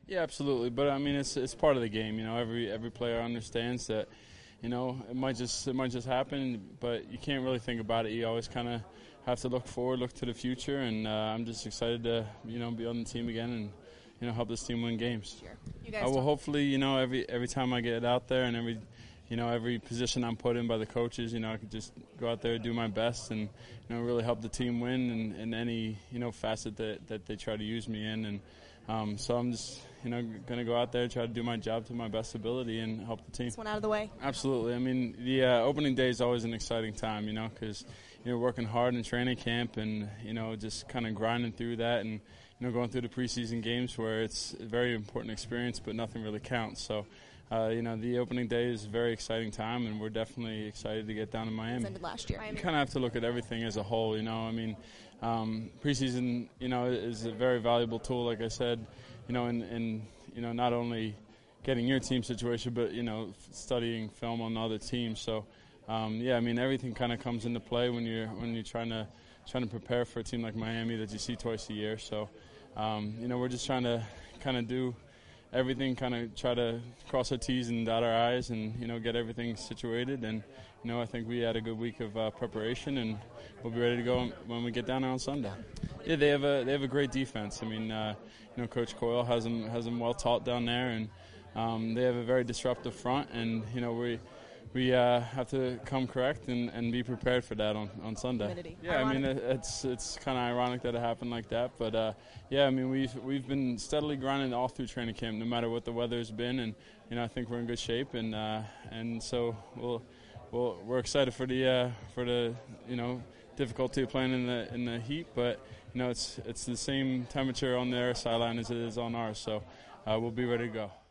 Yeah, absolutely. But I mean, it's part of the game. Every player understands that. It might just happen, but you can't really think about it. You always kind of have to look forward, look to the future, and I'm just excited to be on the team again and help this team win games. Sure. You guys I will hopefully every time I get out there and every position I'm put in by the coaches, I can just go out there and do my best and really help the team win in any facet that they try to use me in. And so I'm just going to go out there, try to do my job to my best ability and help the team. This one out of the way. Absolutely. I mean, the opening day is always an exciting time, because working hard in training camp and just kind of grinding through that and going through the preseason games where it's a very important experience, but nothing really counts. So. The opening day is a very exciting time, and we're definitely excited to get down to Miami. It ended last year. You kind of have to look at everything as a whole, I mean, preseason, is a very valuable tool, like I said, in not only getting your team situation, but, studying film on other teams. So, I mean, everything kind of comes into play when you're trying to prepare for a team like Miami that you see twice a year. So, we're just trying to kind of do everything, kind of try to cross our T's and dot our I's and, get everything situated. And, I think we had a good week of preparation, and we'll be ready to go when we get down there on Sunday. Yeah, they have a great defense. I mean, Coach Coyle has them well taught down there, and they have a very disruptive front, and, we have to come correct and be prepared for that on Sunday. Humidity. Yeah, I mean, it's kind of ironic that it happened like that, but I mean, we've been steadily grinding all through training camp, no matter what the weather's been, and I think we're in good shape, and so we're excited for the difficulty of playing in the heat, but it's the same temperature on their sideline as it is on ours, so we'll be ready to go.